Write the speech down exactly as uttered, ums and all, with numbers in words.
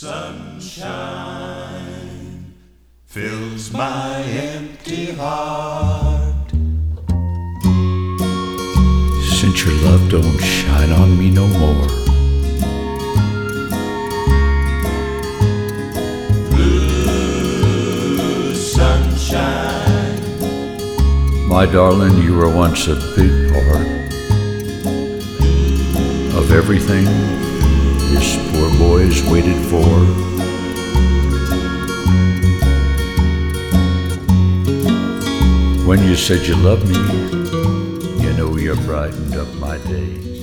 Sunshine fills my empty heart. Since your love don't shine on me no more, blue sunshine, my darling, you were once a big part of everything this poor boy's waited for. When you said you loved me, you know you brightened up my day.